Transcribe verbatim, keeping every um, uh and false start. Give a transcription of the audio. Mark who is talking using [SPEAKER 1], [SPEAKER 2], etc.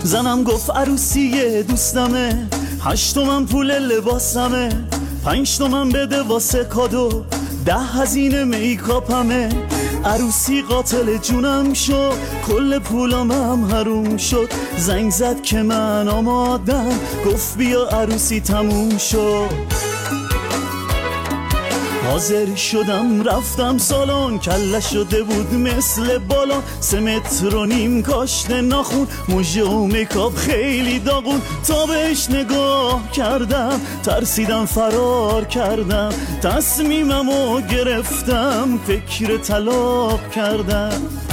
[SPEAKER 1] زنم گفت عروسی دوستمه، هشت تومن پول لباسمه، پنج تومن بده واسه کادو، ده هزینه میکاپمه. عروسی قاتل جونم شد، کل پولم هم حروم شد. زنگ زد که من آمادم، گفت بیا عروسی تموم شد. حاضر شدم رفتم سالن، کله شده بود مثل بالون. سه متر و نیم کاشته ناخون، موژه و میکاپ خیلی داغون. تا بهش نگاه کردم ترسیدم فرار کردم، تصمیممو گرفتم فکر طلاق کردم.